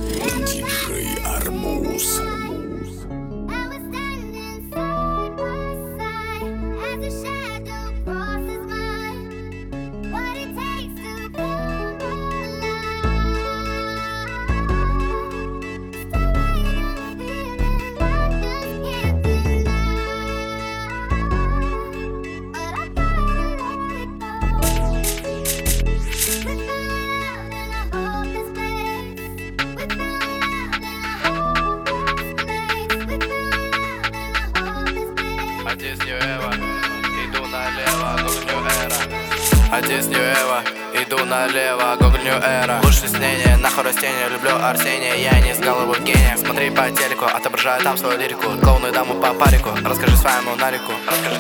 Диджей Арбуз. Одесс Нью-Эва, иду налево, Google New Era. Одесс Нью-Эва, иду налево, Google New Era. Лучше снение, нахуй растения, люблю Арсения. Я не искал его в гениях, смотри по телеку, отображаю там свою лирику. Клоуны даму по парику, расскажи своему Нарику.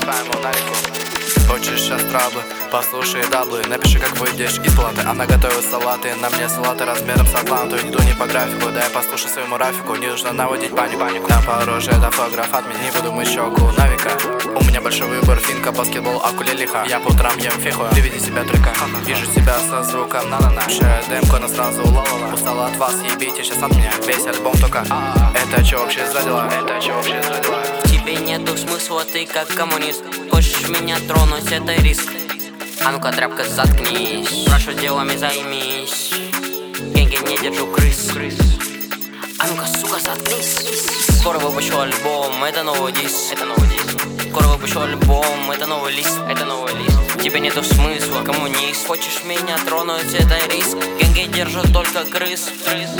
Хочешь сейчас траблы, послушай даблы. Напиши, как выйдешь из платы. Она готовит салаты, на мне салаты размером с Атланту. Иду не по графику, дай послушай своему Рафику. Не нужно наводить панику. На пороже это фотограф от меня, не буду мыть щеку Навика. У меня большой выбор, финка, баскетбол, акулелиха. Я по утрам ем фиху, ты види себя только. Вижу себя со звуком на-на-на. Общая демка, но сразу ла-ла-ла. Устала от вас, ебите сейчас от меня. Весь альбом только это чё вообще за дела? В тебе нету смысла, ты как коммунист. Хочешь меня тронуть, это риск. А ну-ка, тряпка, заткнись. Прошу, делами займись. Генги, не держу крыс. А ну-ка, сука, заткнись. Скоро выпущу альбом, это новый диск. Скоро выпущу альбом, это новый лист. В тебе нету смысла, коммунист. Хочешь меня тронуть, это риск. Генги держат только крыс.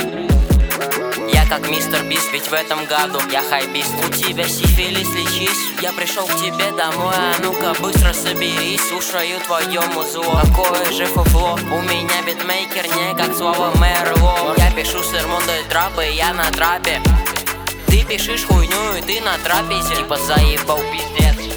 Я как мистер Бист, ведь в этом году я хайбист. У тебя сифилис, лечись. Я пришел к тебе домой, а ну-ка быстро соберись. Слушаю твое музло, какое же фуфло. У меня битмейкер не как слово Мерло. Я пишу сермонные трапы, я на трапе. Ты пишешь хуйню и ты на трапезе. Типа заебал пиздец.